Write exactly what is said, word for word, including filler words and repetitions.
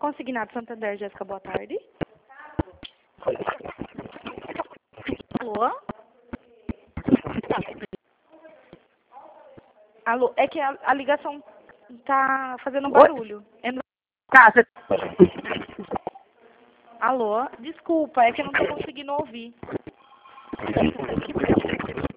Consignado Santander, Jéssica, boa tarde. Alô? Alô, é que a, a ligação tá fazendo barulho. É no... Tá, você... Alô? Desculpa, é que eu não tô conseguindo ouvir.